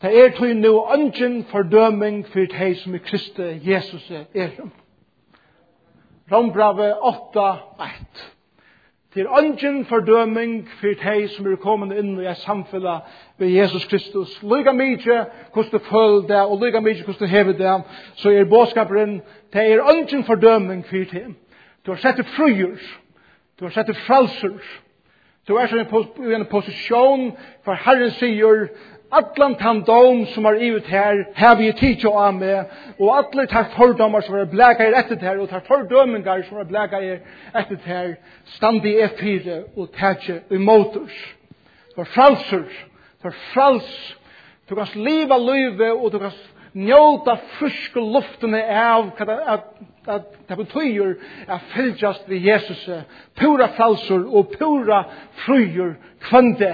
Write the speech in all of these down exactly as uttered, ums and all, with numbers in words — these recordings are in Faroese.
Det er tog nu ungen fordøming for de som i Kristi Jesus er. Rombravet åtta ett. Det er ungen fordøming for de som er kommet inn i et samfunn ved Jesus Kristus. Lyga mykje hvordan du føler det, og lyga mykje hvordan du hever det, så er bådskaperen, det er ungen fordøming for dem. Du har sett det frøyer, du har sett det frelser, du er i en posisjon for Herren sier, Atlan tan dom som er ivet her, har vi tid av med, og alle tar fordommer som er blægger etter her, og tar fordømmingar som er blægger etter her, stand i F fire og tætje imot oss. Du er frelser, du er frels, du kan liva livet, og du kan njóta friske luftene av at det betyr at fylgjast ved Jesus, pura frelser og pura frøyer kvande.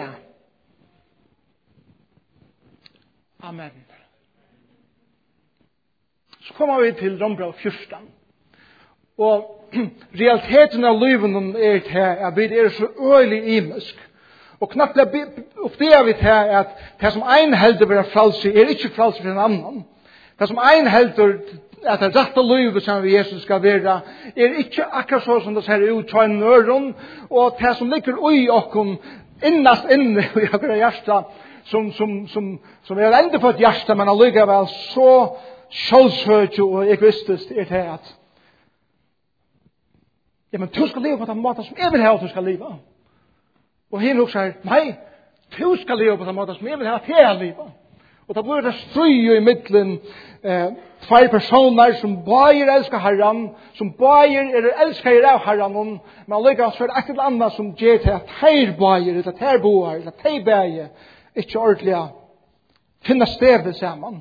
Amen. Så kommer vi til Rombrev fjorton. Og realiteten av livet er til at vi er så øyelig imisk. Og knappt oppdager vi til at det som en helder vil frelse er ikke frelse for en annen. Det som en helder at det rette livet som vi Jesus skal være er ikke akkurat så som det ser ut til en nøren. Og det som ligger i okken innast inne i akkurat hjertet som, som, som, som er enda for et hjerte, men allikevel så sjølsøkje og egoistisk er det at ja, men du skal leve på den måten som jeg vil ha at du skal leve. Og henne også sier, nei, du skal leve på den måten som jeg vil ha at jeg skal leve. Og da blir det stry i midten eh, tvær personer som bare elsker Herren, som bare er elsker av Herren, men allikevel så er det et eller annet som gjør til at her bare, eller at her bor, eller at her bæger, ikke ordentlig finne stedet sammen.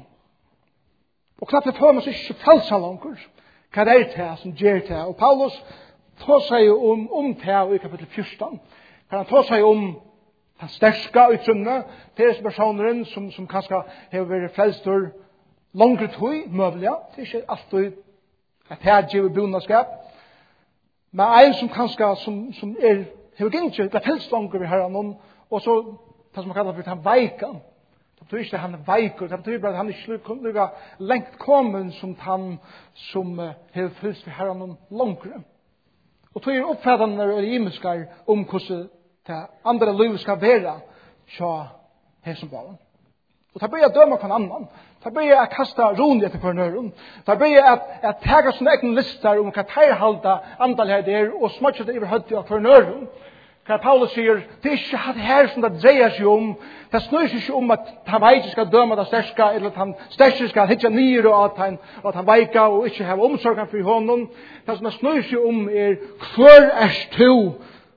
Og knapt det får man seg ikke falsa langer. Hva er det som gjør det? Og Paulus tar seg om, om det i kapittel fjorton. Han tar seg om den sterske uttrunnet til disse personer som, som kanskje har vært frelst og langere tog, møvelig. Det er ikke alltid et her givet bonaskap. Men en som kanskje som, som er, har ikke det helst langere ved herren, og så det som man kallar for han veika. Det betyr ikke at han er veikur. Det betyr bare at han ikke lykker lengt kommen som han som har fylst for herren langere. Og tog er oppfattende og imiskar om hvordan det andre livet skal være så hesenbalen. Og det blir jeg døme på en annan. Det blir jeg kasta ron etter for nøren. Det blir jeg at tega sånne egen lister om hva teirhalda andalhet er og smatsje det over høyde for nøren. Hva Paulus sier, det er ikke det her som det dreier seg om. Det snøyer seg ikke om at han veik skal døme det sterske, eller at han sterske skal hitja nyr, og at han, og at han veika og ikke have omsorgen for honom. Det som det snøyer seg om er, hvor er du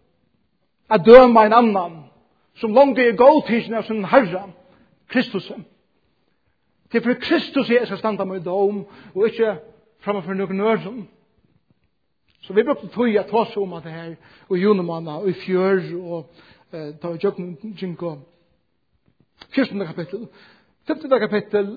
at døme en annan, som langt er godtidsen av sin Herre, Kristus. Det er for Kristus jeg skal standa med dom, og ikke framfor noen nøren. Så vi brukte tog at ta seg om at det her, og i junemanna, og i fjør, og eh, ta og jøkken, jinko. Fjørstende kapittel. Femtende kapittel,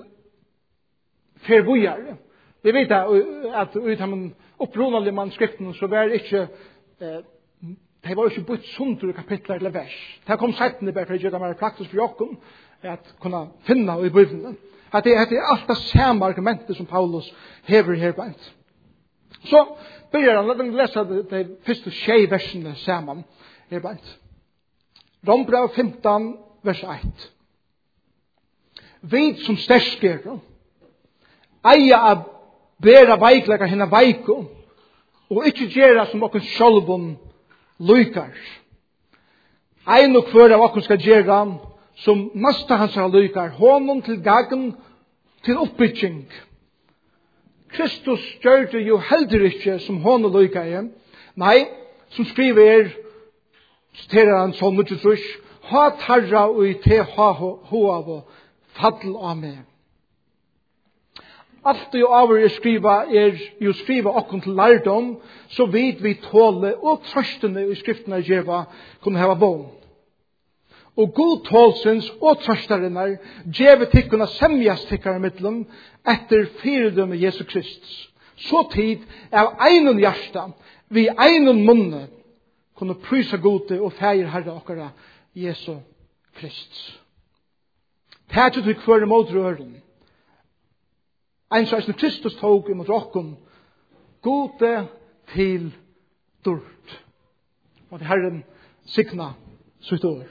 fervujare. Vi vet at ut av den opprunnelige manuskripten, så var det ikke, eh, det var ikke bytt sundur i kapitler eller vers. Det kom settende bare for å gjøre det mer praktisk for jokken, at kunne finne i Bibelen. At det, at det er alt det samme argumentet som Paulus hever her på ent. Så begynner han, la meg lese de, de første tjei versene sammen her på ent. Rombrev femton, vers ett. Vi som stersker, eier av bæra veikleggere henne veiko, og ikke gjøre som okken sjolvun lykar. Ein og hver av okken skal gjøre som nasta hans har lykar, honom til gagn til oppbygging. Kristus gjør det jo heller ikke som honom lykar igjen. Nei, som skriver, citerer han sånn mye trus, ha tarra og i te ha av og fadl av meg. Alt det over jeg skriva er jo skriva okken til lærdom, så vidt vi tåle og trøstene i skriftene gjeva kunne hava bån. Og god tålsens og trøstarinnar gjeve tikkuna semjas tikkara middelen etter fyrdømme Jesu Kristus. Så tid av einon hjärsta, vi einon munne, kunne prysa gode og feir herre okkara Jesu Kristus. Tæt ut hver mot røren. Ein som Kristus tog imot rokken, gode til dårt. Og til Herren signa sitt år.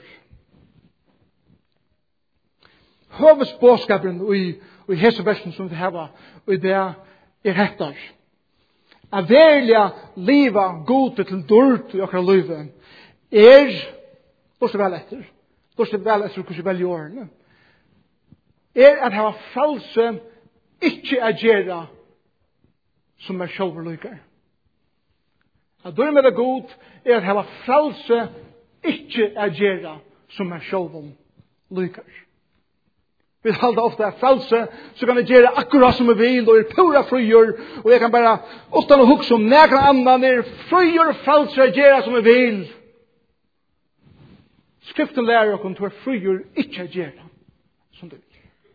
Høvesbåskaperen i, i heseversen som vi har, og det er hettar. At verlig liva gode til dårt i okra livet, er, bortsett vel etter, bortsett vel etter hvordan vel gjør er at hava false ikke er gjera som er sjølverlykker. At døy med det god er at hava false ikke er gjera som er sjølverlykker. Vi halda ofta at false så kan jeg gjera akkurat som jeg vil og er pura frigjør og jeg kan bare utan å hukse om nekra annan er frigjør false er gjera som jeg vil. Skriften lærer okkur til å frigjør ikke er gjera som du vil.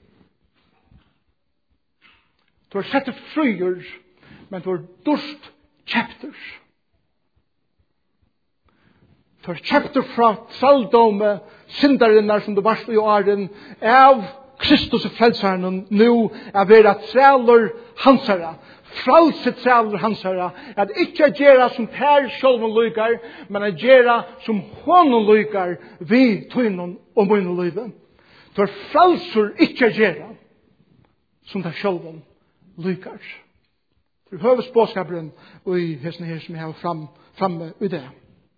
Du har sett frigjør, men du har durst kjepter. Du har kjepter fra tralldome, syndarinnar som du varst i åren, av Kristus og frelsaren, nu er vera træler hansara, fralse træler hansara, at ikkje gjera som per sjolven lykar, men at gjera som honom lykar, vi tøynon og munne lyve. Du har fralser ikkje gjera som per sjolven lykar. Det er høvesbåskaperen og i hesten her som jeg har fram, framme i det.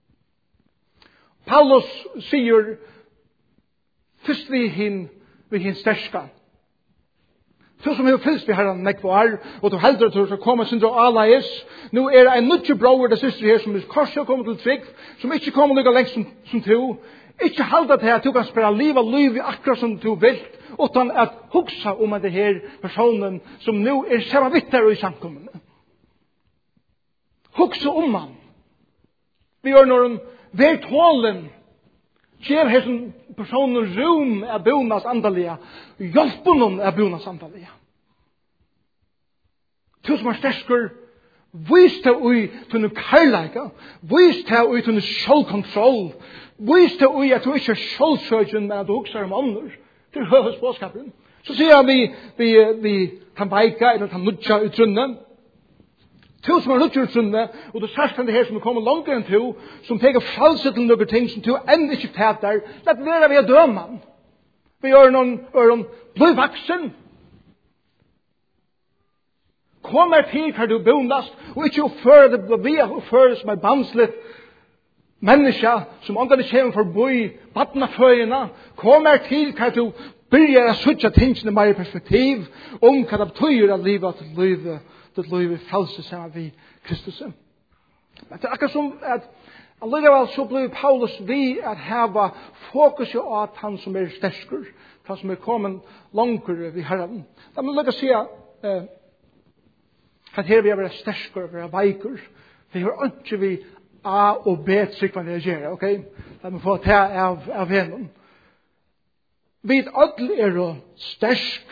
Paulus sier først vi hin vi hin sterska. Så som har fylst vi herren nekvar og du heldur at du skal komme syndra alais nå er det en nødje bror det syster her som er korset kommer til trygg som ikke kommer lykka lengt som, som to ikke halda til at du kan spela liv og liv akkurat som du vil utan at hugsa om at det her personen som nu er samme vitter i samkommende. Hugsa om han. Vi gjør når en vært hålen kjev her som personen rum er bonas andalige hjelp noen er bonas andalige. Til som er sterskur vis til ui til noe kærleika vis til ui til noe sjålkontroll vis til ui at du ikke er sjålsøkjen men at du hugsa om andre til høvesbåskaperen. Så sier han vi, vi, vi kan beika eller kan nudja utrunne. To som er nudja utrunne, og du sørst kan det her som er kommet langt enn to, som teker false til noen ting som to enn ikke tæter, lett være vi er døman. Vi gjør noen øren blodvaksen. Kom her tid her du bonast, og ikke oppføre det, vi er oppføre som er banslet menneska som omgående kommer forbi vatnaføyene. Kom her til hva du begynner å søtte tingene mer i perspektiv om hva det betyr at livet til livet til livet frelse sammen vi Kristus. Men det er akkurat som at alligevel så blir Paulus vi at hava fokus på at han som er stersker, han som er kommet langere vi Herren. Da må jeg si at at her vi er være stersker, være veiker. Det er ikke vi A og B tryggvann reagere, ok? Da må få ta av, av henne. Vi alle er jo stersk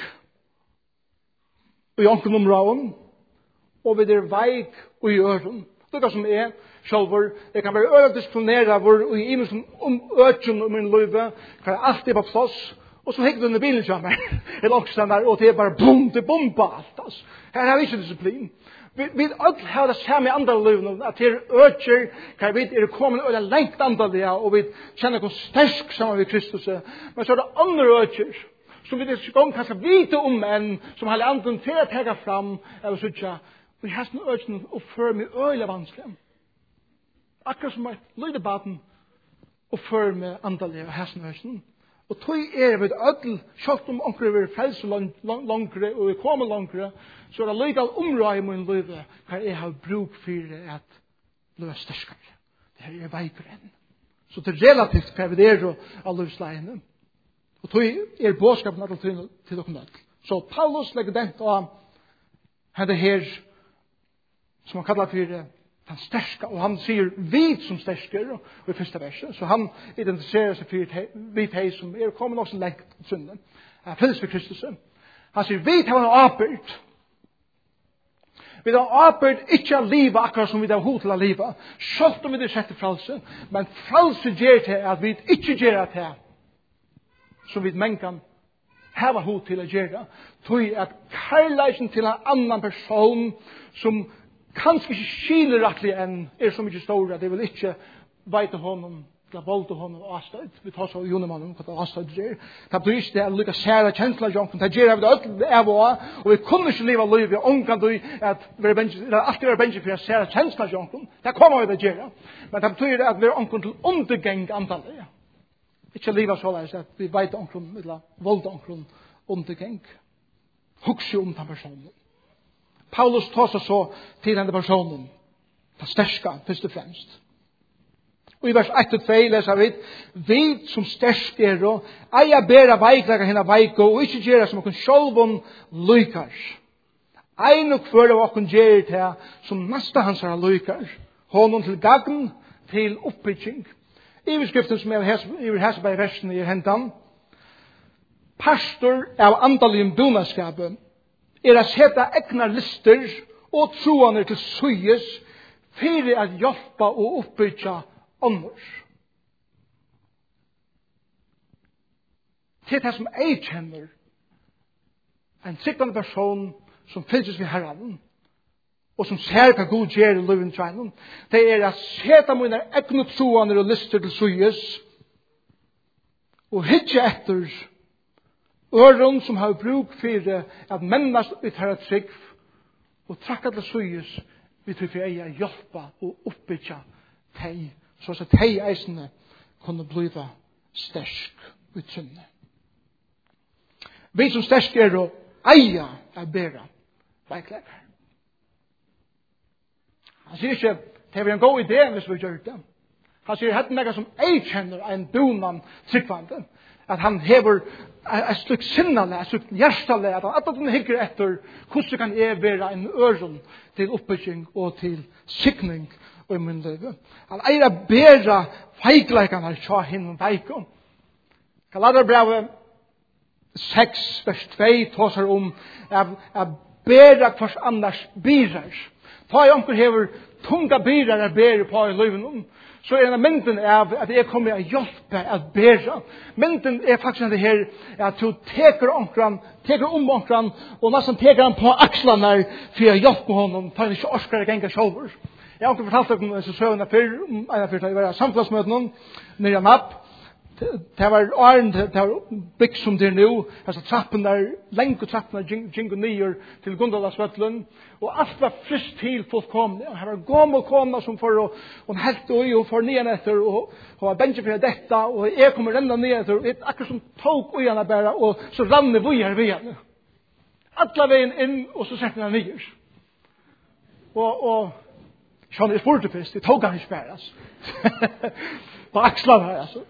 i onken områden, og vi er veik og i øren. Det er som er, sjálfur, jeg kan være øret disponere hvor i imensen om øtjen om min løyve, kan jeg alltid på plass, og så hekker du under bilen til meg, eller også der, og det er bare bom, det bomba alt, altså. Her har vi ikke disiplin. Vi, vi alle har det samme i andre liv, at det er øtjer, kan vi er kommet og det er lengt andre, og vi kjenner oss stersk sammen med Kristus. Men så er det andre øtjer, som vi ikke gang kan vite om en, som har anden til å tega fram, eller så ikke, vi har sånne øtjer og fører med øyelig vanskelig. Akkurat som et lydebaden, og fører med andre og har sånne øtjer. Og tog er vi ødel, selv om omkring vi er frelse langere, og vi kommer langere, så er det lykal områd i min liv, hva jeg har bruk for at løy er sterskere. Det her er veikere. Så det er relativt hva vi er av livsleiene. Og tog er bådskapen at til, til dere nødt. Så Paulus legger den av henne her, som han kallar for han sterska, og han sier vi som stersker i første verset. Så han identifiserer seg for vi de som er kommet også lengt til synden. Han fylles for Kristus. Han sier vi har en apert. Vi har apert ikke av livet akkurat som vi har hod til av livet. Selv om vi har sett frelse. Men frelse gjør til at vi ikke gjør til som vi mennkene hava hod til å gjøre. Tog at kærleisen til en annan person som kanskje ikke skiler rettelig enn er så mye stor at det vil ikke veite honom til vold honom og avstøyd. Vi tar så Jonemannen hva det avstøyd gjør. Det betyr ikke det er lykke sære kjensler jonken. Det gjør vi det av og og vi kunne ikke leve liv i omgang til at vi alltid er bensje for å sære kjensler jonken. Det kommer vi det gjøre. Men det betyr at vi er omgang til undergeng antallet. Ikke livet så leis at vi vet omkring eller vold omkring undergeng. Husk om den personen. Paulus tar seg så til denne personen. Det sterske, først og fremst. Og i vers ett og to leser vi, vi som stersk er og eier bæra veiklega henne veiko og ikke gjøre som okkur sjolvun lykar. Ein og hver av okkur gjør det som nesta hans er lykar. Honom til gagn til oppbygging. Iverskriften som er i hesba i versen i hentan. Pastor av andalim bonaskapet er å sette egna lister og troaner til suyes for at hjelpa og oppbygga annars. Det er det som jeg kjenner en sikkende person som fylses ved Herren og som ser hva god gjør i livet treinen. Det er å sette mine egne troaner og lister til suyes og hitje etter øren som har bruk for at mennast ut her et trygg og trakka til suyes vi tror for jeg er hjelpa og oppbyggja teg så at teg eisene kunne blive stersk utrynne. Vi som stersk er å eia er bæra veikleger. Han sier ikke det er en god idé hvis vi gjør det. Han sier hette nega som jeg kjenner en donan tryggvande. At han hever et stykke sinnale, et stykke hjertale, at han at han hikker etter hvordan kan jeg være en øren til oppbygging og til sikning og i min liv. Han eier å bære feikleikene til henne veikon. Galaterbrevet seks, vers to tåser om å bære hvers annars byrer. Ta i omkring hever tunga byrer er bære på i livet så er en mynden av at jeg kommer å hjelpe at bære. Mynden er faktisk det her at du teker omkring, teker om omkring og nesten teker han på akslene for å hjelpe honom for han ikke orsker å genge sjølver. Jeg har ikke fortalt dere om disse søvnene før, en av fyrta, jeg var i samfunnsmøtene, nere i napp. Det var åren, det var bygg som det er nå, altså trappen der, lenge trappen der, jingo nyer til Gondalagsvøtlen, og alt var frist til fullkomne. Her var gammel kona som får, og hun helt og hun får ned etter, og hun var bensje for dette, og jeg kommer renda ned etter, og akkurat som tog øyene bare, og så rann vi her ved henne. Alla veien inn, og så setter han nyer. Og, og, sånn er spurte først, det tog han ikke bare, altså. På akslan her, altså.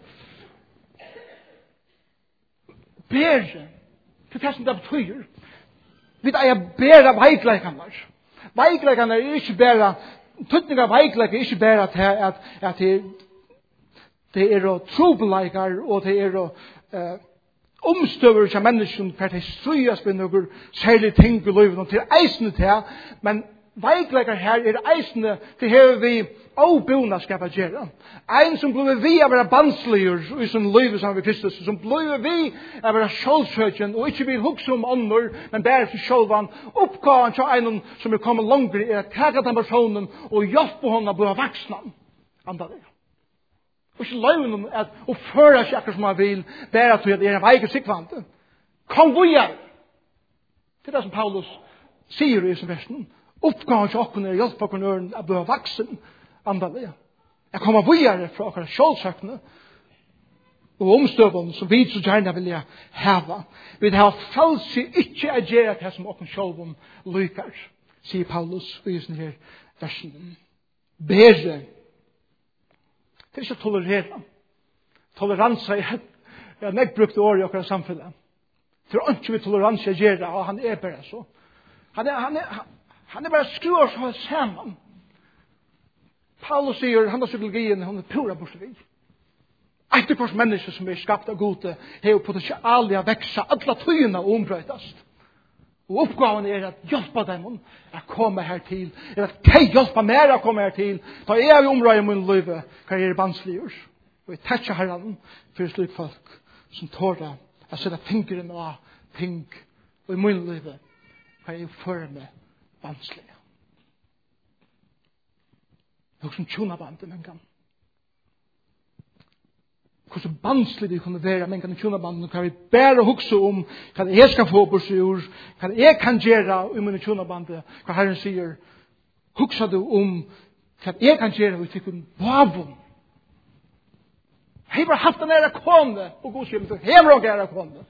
Bære, til det som det betyr. Vi er bære veikleikene. Veikleikene er ikke bære, tøtning av veikleikene er ikke bære til at, at det, det er trobeleikere, og det er uh, omstøver til mennesken, for det strøyes med noen særlige ting i livet, og til eisene til, men veikleikere her er eisene til her vi avbona skapet gjøre. En som blir vi av å være banslige i sin liv sammen med Kristus, som blir vi av å være sjølsøkjen og ikke vil hukse om ånder, men bare for sjølvan. Oppgaven til en som er kommet langt er å ta den personen og hjelpe henne å bli vaksne. Andre det. Og ikke løgnen at å føre seg akkurat som han vil, bare til at det er en veik og sikvante. Kom vi her! Det er det som Paulus sier i sin versen. Oppgaven til åkken er å hjelpe åkken å bli vaksen. Andalega. Jeg kommer videre fra akkurat sjølsøkene og omstøvene som vi så gjerne vil hava. Vi har falsk ikke å gjøre det som åkken sjølven lykker, sier Paulus i denne her versen. Bedre. Det er ikke tolerere. Toleranse er et nekkbrukt år i akkurat samfunnet. Det er ikke vi toleranse å gjøre, og han er bare så. Han er, han er, han er bare skruer så sammen. Paulus sier, han har psykologien, han er pura bortstått. Etter hvers mennesker som er skapt av gode, har potensialet å vekse, alle tøyene ombrøytast. Og oppgaven er at hjelpe dem å komme her til, er at de hjelper mer å komme her til, da er vi omrøy i min liv, hva er bansligur. Og jeg tætser herren for slik folk som tårer å sette fingeren av ting og i min liv hva jeg fører med vanskelig. Det er også en tjonabandet, men kan. Hvordan vanskelig det kunne være, men kan en tjonabandet, kan vi bare hukse om hva jeg skal få på seg ord, hva jeg kan gjøre i min tjonabandet, hva Herren sier, hukse du om hva jeg kan gjøre og tykker bavum. Jeg har haft en ære kone, og god sier, men du hever også ære kone.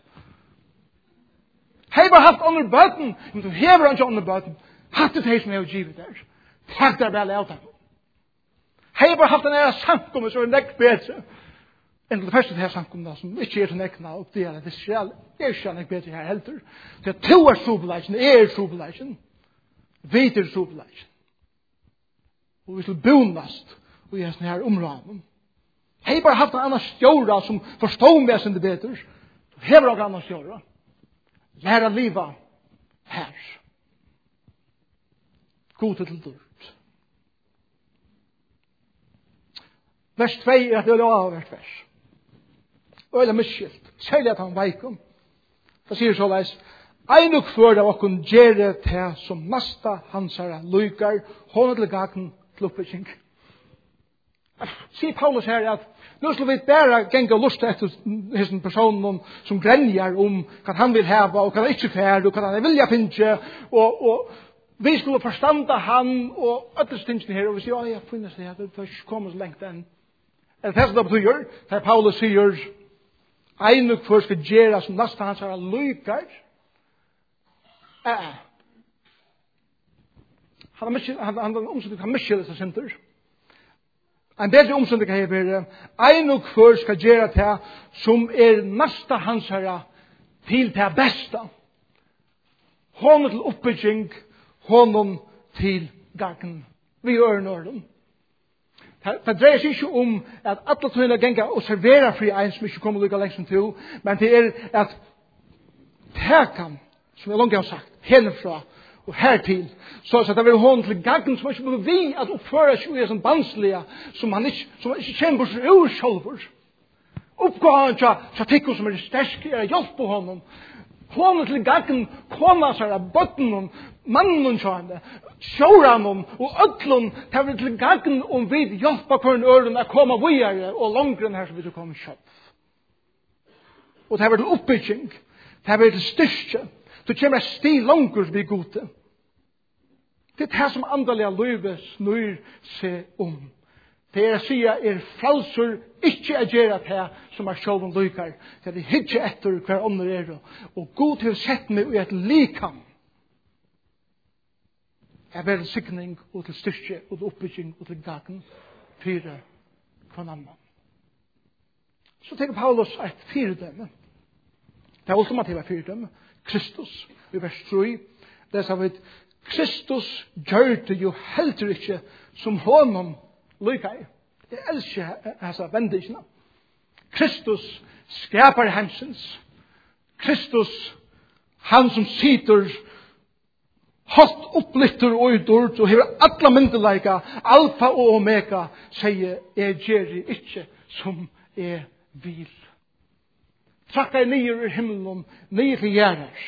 Jeg har haft andre bøten, men du hever ikke andre bøten. Hatt det hei som jeg har givet der. Takk der vel av dem. Jeg har haft en ære samkommet, så er det nekk bedre. enn det første her samkommet, som ikke er til nekna, og det er det selv. Det er ikke nekk bedre her heldur. Det er to er trobeleisen, er trobeleisen. Vet er trobeleisen. Og vi skal bonast, og jeg er sånn her områden. Jeg har bare haft en annan stjåra som forstår meg sin det bedre. Så hever jeg annan stjåra. Læra liva her. God til dyrt. Vers två er det avhvert vers. Og det er miskilt. Særlig at han veikum. Det sier så leis. Ein og kvør av okkun gjerre til som nasta hansara lykar hånda til gaten til oppbygging. Sier Paulus her at nå skal vi bare genga lust etter hessen personen som grenjar om hva han vil heva og hva han ikke fer og hva han vilja finne og, og vi skulle forstanda han og ødels tingene her og vi sier, ja, jeg finnes det her, det er ikke kommet så lengt enn. Er det som det betyr? Her Paulus sier ein og hver skal gjøre som nesten hans er lykar. Eh. Han har omsyndet han miskjelig seg sinter. En bedre omsyndet kan jeg være ein og hver skal gjøre det som er nesten hans er til det beste. Hånden til oppbygging, hånden til gagen. Vi gjør nøren. Det dreier seg ikke om at alle tøyene genga og serverer fri en som ikke kommer lykka lengst til, men det er at tekan, som jeg langt har sagt, hennefra og hertil, så at det vil hånd til gangen som ikke blir vi at oppføre seg i som banslige, som han ikke, som han ikke kjenner på seg ur sjølver. Oppgående til tikko som er sterske, er hjelp på honom. Hånden til gangen kona seg av bøtten, mannen kjørende, sjåranen og ødlun, det er til gangen om vi hjelper hver øren å komme videre og langere her som vi skal komme selv. Og det er til oppbygging, det er til styrke, det kommer sti langer vi gode. Det er det som andalige løyve snur seg om. Det er å si er frelser ikke å gjøre det som er sjålen lykar. Det er ikke etter hver andre er. Og god til å sette meg i et likam. Jeg ber en sikning og til styrke og til oppbygging og til gaten fire hver annan. Så tenker Paulus et firedømme. Det er ultimativa firedømme. Kristus. I vers tre. Det er at Kristus gjør det jo heller ikke som honom lykar. Jeg elsker altså vendisene. Kristus skapar hensens. Kristus, han som sitter hatt opplittur og utord og hever alla myndelaika, alfa og omega, sier jeg gjør ikke som jeg vil. Trakkar nyer i himmelen, nyer til gjerner.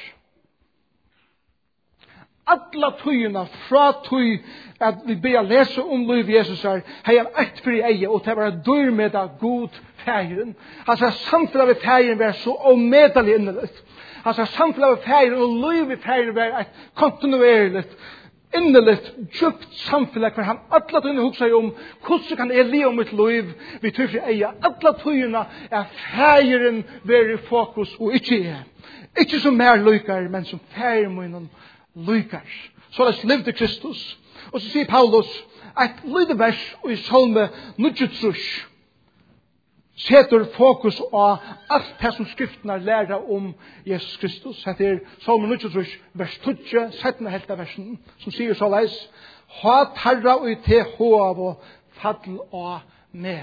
Alla tøyina fra tøy at vi ber lese om liv Jesus er hei han eit fri eie og til å være dyr med av god feiren. Han sa samfunnet av feiren var så omedelig innelig. Han sa samfunnet av feiren og liv i feiren var et kontinuerlig innelig djupt samfunnet hvor han alla tøyina hugsa om hvordan kan jeg leve mitt liv vi tøy fri eie. Alla tøyina er feiren var i fokus og ikke er. Ikke som mer lykar men som feiren munnen lykars. Så det levde Kristus. Og så sier Paulus at lydde vers og i salme nudgetrus setter fokus på alt det som skriftene lærer om Jesus Kristus. Det er salme nudgetrus vers tredje, settende helt av versen som sier så leis ha tarra og i te håv og fadl og med.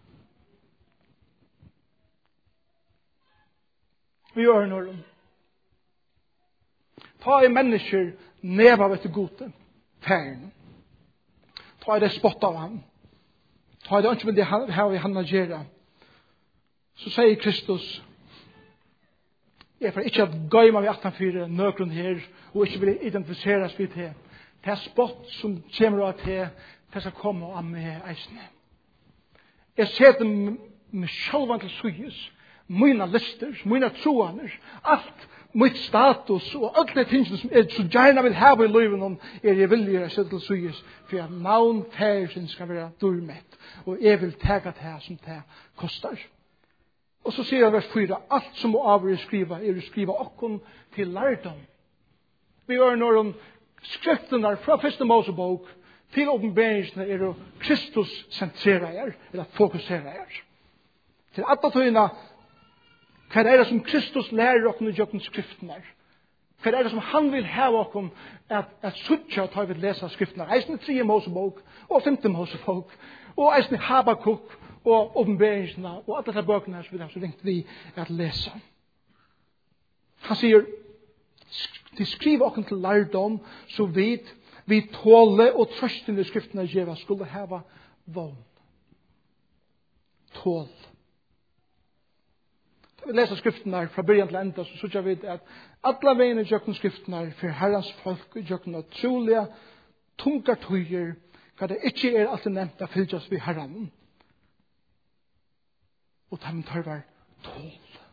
Vi gjør noe ta i mennesker neva vet gode færen. Ta i det spott av han. Ta i det ikke vil det her i han gjøre. Så sier Kristus Jeg får ikke at gøyma vi attanfyre nøkron her, og ikke vil identifiseres vidt her. Det er spott som kommer av til, det skal komme av meg eisene. Jeg setter meg sjølvan til suyes, mine lister, mine troaner, alt mitt status og alle tingene som jeg så gjerne vil ha i livet er jeg villig å sette til suyes, for at navn færsen skal være durmett, og jeg vil tega det som det kostar. Og så sier jeg vers fyra, alt som må avgjøre skriva, er å skriva okkon til lærdom. Vi gjør når skriftene fra første Mosebok til åpenberingsene er å Kristus sentrera er, eller fokusera er. Til alle tøyene, hva er det som Kristus lærer okkon i jøkken skriftene? Hva er det som han vil ha okkon at, at suttja ta vi lesa skriftene? Eisne tredje Mosebok, og femte Mosebok, og eisne Habakuk, og åpenberingsene, og alle disse bøkene som vi har så ringt vi at lese. Han sier, de skriver okken til lærdom, så vidt vi tåle og trøsten i skriftene gjeva skulle hava vogn. Tål. Da vi leser skriftene fra början til enda, så synes vi at alle veien i jøkken skriftene for herrens folk i jøkken av trolige, tunga tøyer, hva det ikke er alltid nevnt av fylgjast vi herren. Og de tørvar tål.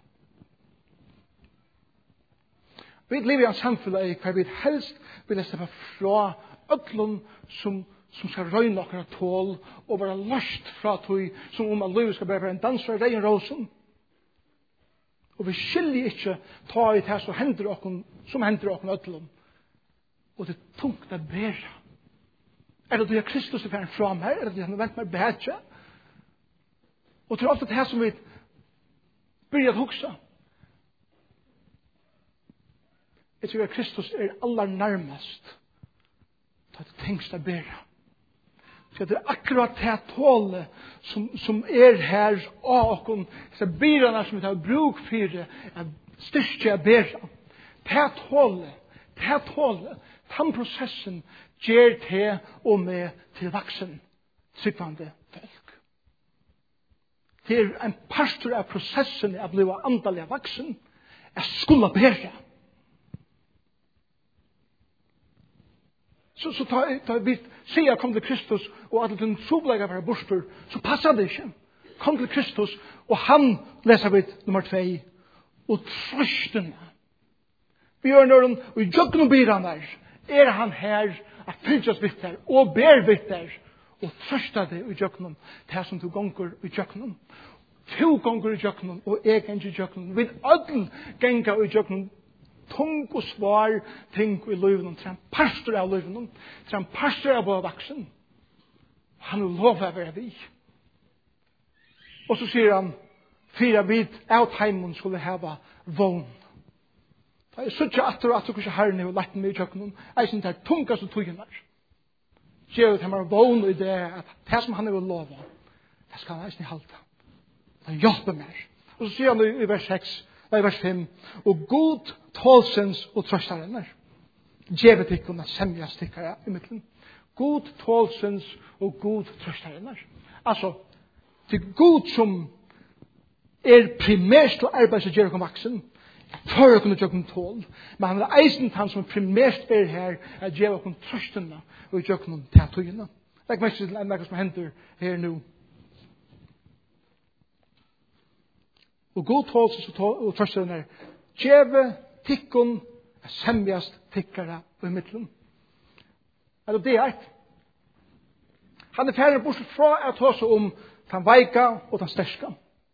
Vi lever i en samfunn i hver vi helst vil slippe fra ødlun som, som skal røyne akkurat tål og være løst fra tøy som om at livet skal bare være en dans fra reien rosen. Og vi skiljer ikke ta i det som hender okken, som hender okken ødlun. Og det er tungt å bære. Er det du er Kristus i ferden fra meg? Er det du har vent meg bedre? Og det er ofte det som vi börjar att huxa. Jeg tror at Kristus er aller nærmest til det tyngste bæra. Så det er akkurat det tålet som, som er her av okken, disse byrene som vi tar bruk for at styrke av bæra. Det tålet, det tålet, den prosessen gjør det og med til vaksen, tryggvande folk. Det er en pastor av prosessen av bliva andaliga vaksen, jeg skulle bæra. Så, så tar, tar vi sier kom til Kristus og at den troblega var borster, så passer det ikke. Kom til Kristus og han leser vi nummer tvei og trøsten. Vi gjør når han og i jøkken og byran der er han her at fylgjast vitt der og ber vitt der og trøsta det i jøkken det som du gonger i jøkken. To gonger i jøkken og jeg ganger i jøkken. Vi ødel ganger i jøkken tung og svar ting i løyven til en pastor av løyven til en pastor av vaksen. Han lover å være vi. Og så sier han fyra vid av heimen skulle hava vogn. Det er suttje atter og atter hvordan herren er lagt med i kjøkkenen. Jeg synes det er tunga som tog henne. Gjør at han var vogn i det at det som han er lova det skal han eisen i halta. Det hjelper meg. Og så sier han i vers seks i vers fem, og god tålsens og trøstarenner. Djevet ikke om at semja stikkere i midten. God tålsens og god trøstarenner. Altså, det er god som er primært til arbeid som gjør om vaksen, for å kunne gjøre om tål. Men han er eisen han som primært er her, at gjør om trøstene og gjør om teatøyene. Det er ikke mest til en som hender her nå. Og god tålses og trøsten er djeve tikkun semjast tikkara i middelen. Er det det er? Han er ferdig bort fra at ta seg om den veika og den sterska.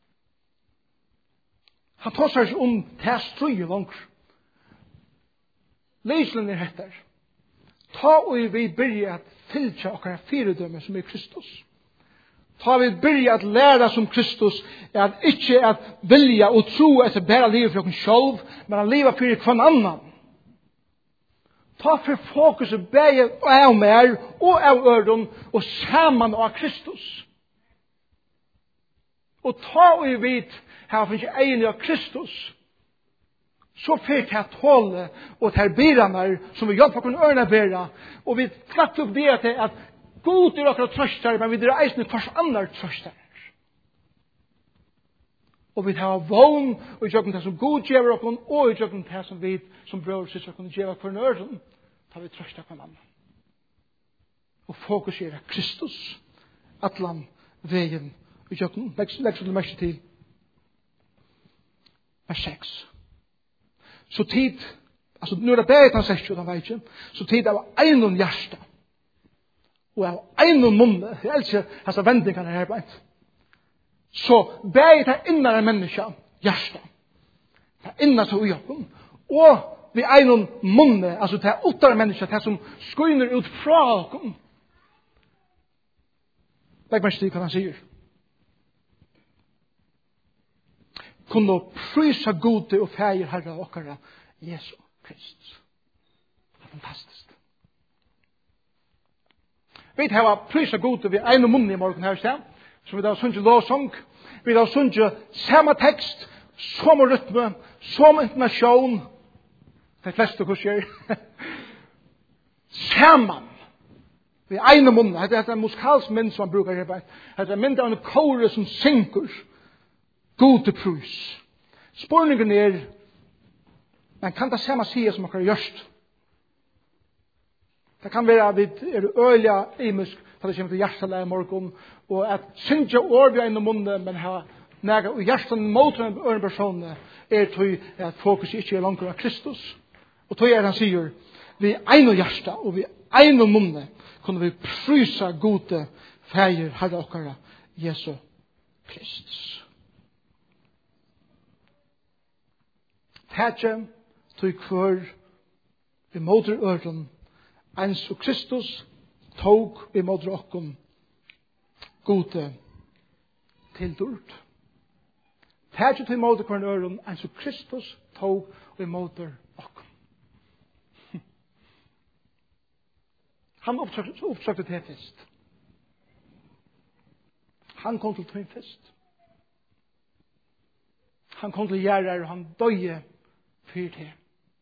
Han tar seg om det strøye langt. Leislen er etter. Ta og vi byrja at fylltja okkar fyredømme som er Kristus. Ta vi byrja at læra som Kristus er at ikke at vilja og tro etter bæra livet for okken sjálv, men at livet for hver annan. Ta for fokuset bæge av mer og av øren og saman av Kristus. Og ta vi vid her for ikke egnet av Kristus, så fikk jeg tåle og til byrene som vi hjelper å ørne bæra, og vi klatt opp det til at god er akkurat trøster, men vi er eisende hver andre trøster. Og vi tar vogn, og i tjøkken det som god gjør oss, og i tjøkken det som vi som brød og syster kunne gjøre for nøren, tar vi trøst av hverandre. Og fokuserer Kristus, atlan veien i tjøkken. Legg så du mest til. Vers seks. Så tid, altså nu er det bedre han sier, han vet ikke, så tid av egnom hjärsta, og av egnom munne, jeg elsker hans vendingene her beint. Så bedre det innere menneska, hjärsta, det innere til ujokken, og vi egnom munne, altså det uttere menneska, det som skøyner ut fra okken. Legg meg stig hva han sier. Kunne prysa gode og feir herre okkara Jesu Kristus. Det er fantastisk. Vi har prysa gode ved en og munn i morgen her i sted, som vi da sunnet lovsang. Vi da sunnet samme tekst, samme rytme, samme intonasjon. De fleste kurser. Saman. Vi er en og munn. Det er en musikalsk mynd som man brukar her. Det er en mynd av en kore som synker. Gode prus. Spurningen er, men kan det samme sige som akkurat gjørst? Det kan være at vi er øyelig imisk for det kommer til hjertelæg i morgen, og at syndja år vi er innom munnen, men ha nægget og hjerten mot en øyne person er til at fokus ikke er langt av Kristus. Og til er han sier, vi er en og hjertet, og vi er en og munnen, kunne vi prysa gode feir herre okkara Jesu Kristus. Tætje, tog kvar, vi måter øren, ens og Kristus tog vi måter okkom gode til dård. Tætje tog måter kvar øren, ens og Kristus tog vi måter okkom. Han oppsøkte til fest. Han kom til tog fest. Han kom til gjerrar, og han døye fyrt her.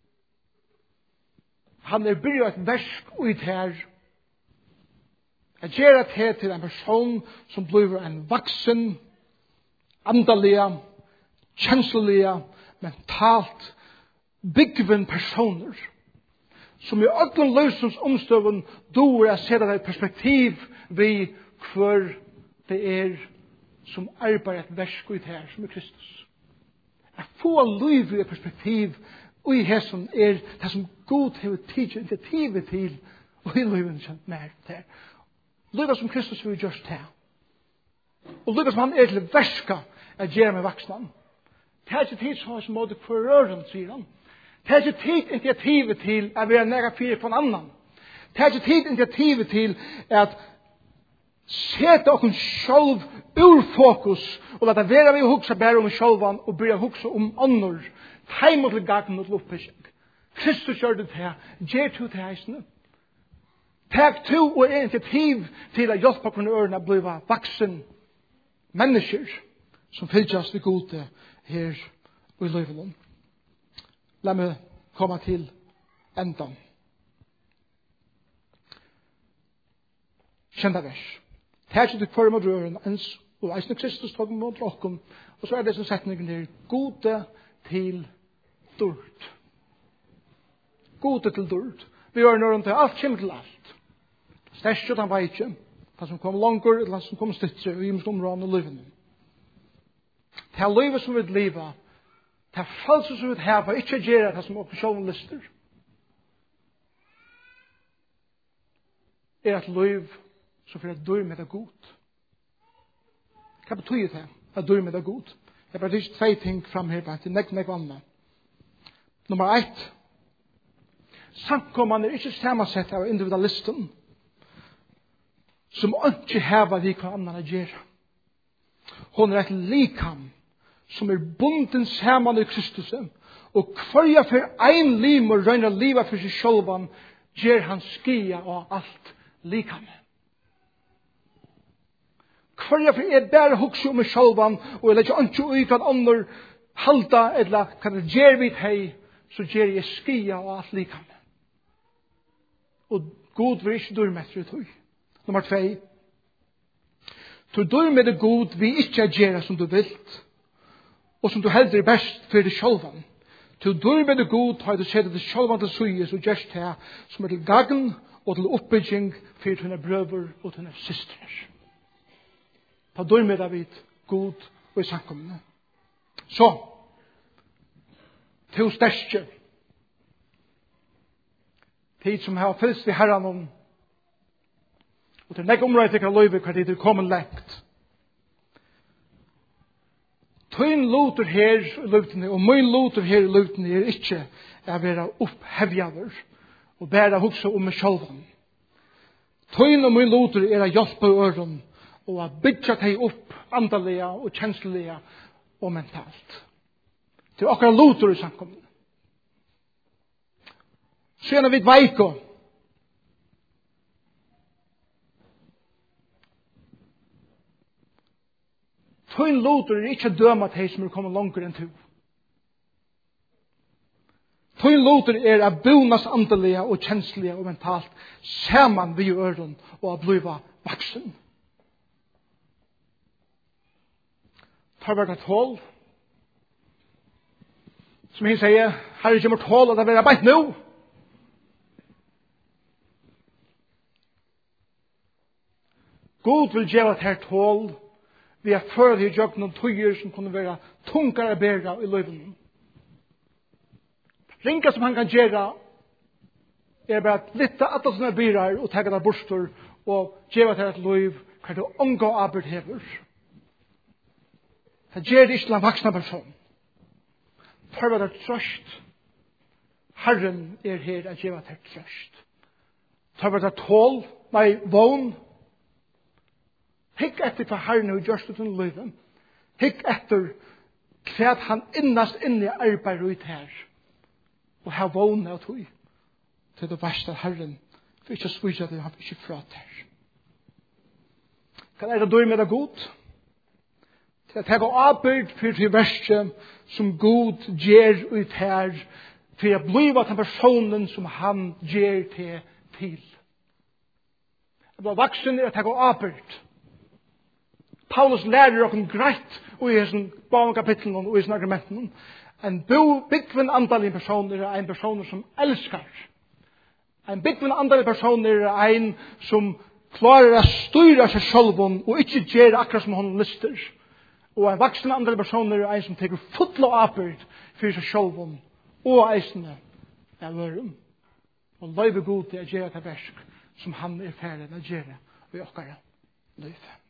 Han er byrja et versk ut her. Jeg gjør et her til en person som blir en vaksen, andalige, kjenslige, mentalt byggven personer som i ødlen løsens omstøven doer å se det i perspektiv vi hver det er som arbeider et versk ut her som er Kristus. Jeg får liv i et perspektiv og i hessen er det som God har tidlig initiativet til og i livet kjent mer til. Livet som Kristus vil gjøre til. Og livet som han er til verska at gjøre med vaksne. Det er ikke tid som måte for røren, sier han. Det er ikke tid initiativet til at være nære fire på en annan. Det er ikke tid initiativet til at sette oss selv ur fokus og lade være vi hukse bare om sjølvan og begynne hukse om andre. Heim mot gaten og luftpiskning. Kristus gjør det til. Gjer to til heisene. Takk to og initiativ til at hjelpe kunne ørene bli vaksen mennesker som fylgjast vi gode her i livet. La meg komme til endan. Kjenda vers. Takk til kvar mot ørene ens og eisne Kristus tog mot okkom. Og så er det som setningen der gode til dård. Gode til dård. Vi gjør når til alt kommer til alt. Størst utan vei ikke. Det som kommer langer, eller det som kommer støtter, og vi må stå og livene. Det er livet som vi vil leve. Det er falsk som vi vil heve, ikke gjøre det som åker selv lister. Er et liv som får et dør med det god. Hva betyr det? At dør med det god. Jeg bare lyst tre ting fram her, bare til nekk, nekk vannet. Nummer ett. Samkommande er ikke sammansett av individualisten som ikke hever vi hva annan gjør. Hon er et likam som er bunden saman i Kristus og hver for ein liv og røyner livet for seg sjølvan gjør han skia og alt likam. Hver for er bare hukse om meg sjølvan og jeg legger ikke ut hva andre halda eller hva det gjør vi til så gjør jeg skia og alt likam. Og god vil ikke dør med det tog. Nummer tvei. Du dør med det god vil ikke gjøre som du vil. og som du heldur er best for deg sjálvan. Til du med det god har du sett det sjálvan til suges og gjerst her som er til gagn og til oppbygging for dine brøver og dine systrer. Ta du med deg vid god og i samkommende. Så, til sterske, tid som har fylst i herran om, og til nek området ikke har løyve hva tid er kommet lengt. Tøyn luter her i løyvtene, og min luter her i løyvtene er ikke å være opphevjaver, og bare hugsa om meg sjálvan. Tøyn og min luter er å hjelpe øren, og å bygge deg opp andalega og kjenslelega og mentalt. Til akkurat luter i samkommet. Så gjerne vidt veiko. Tøyn luter er ikke døma til som er kommet langer enn to. Tøyn luter er å bonas andalega og kjenslelega og mentalt saman vi øren og å bliva vaksen. Tar vært et hål. Som han sier, her er ikke mot hål, og det er bare nå. God vil gjøre et her hål, vi har ført i jøkken noen tøyer som kunne være tungere bæra i løyven. Ringa som han kan gjøre, er bare at litt av alle sånne byrar og tegge der borster, og gjøre et her et løyv, hva det omgå arbeid hever. Det gjør det ikke til en vaksna person. For hva det er trøst. Herren er her å gjøre det trøst. For hva det er tål, nei, vogn. Hikk etter hva Herren har gjort ut i livet. Hikk etter hva han innast inne i arbeid ut her. Og her vogn av tog. Til det verste av Herren. For ikke å svise det, han får ikke fra det her. Hva er det du med det godt? Til at jeg går arbeid for til verset som god gjør ut her, for å blive den personen som han gjør til til. Jeg blir vaksen er at jeg går arbeid. Paulus lærer oss greit og i sin barnekapitlen og i sin argumenten. En byggven andalig person er en person som elskar. En byggven andalig person er en som klarer å styre seg selv og ikke gjøre akkurat som han lyster. Og en vaksen andre person er en som teker fulla arbeid for seg selv og eisene er vøren. Og løyve god til å gjøre det versk som han er ferdig å gjøre i okkara liv.